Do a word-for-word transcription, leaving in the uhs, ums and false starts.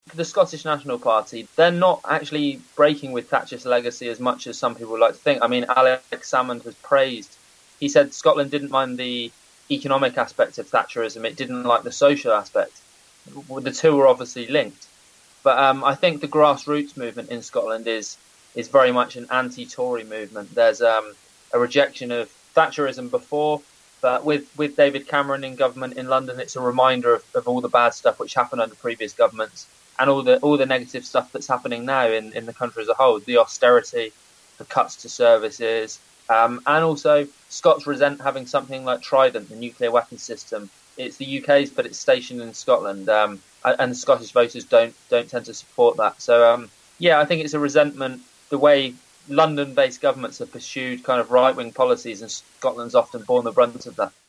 the Scottish National Party, they're not actually breaking with Thatcher's legacy as much as some people like to think. I mean, Alex Salmond has praised. He said Scotland didn't mind the economic aspect of Thatcherism. It didn't like the social aspect. The two were obviously linked. But um, I think the grassroots movement in Scotland is is very much an anti-Tory movement. There's um, a rejection of Thatcherism before, but with, with David Cameron in government in London, it's a reminder of, of all the bad stuff which happened under previous governments and all the all the negative stuff that's happening now in, in the country as a whole, the austerity, the cuts to services, um, and also Scots resent having something like Trident, the nuclear weapons system. It's the U K's, but it's stationed in Scotland, um, and Scottish voters don't don't tend to support that. So, um, yeah, I think it's a resentment the way London-based governments have pursued kind of right-wing policies, and Scotland's often borne the brunt of that.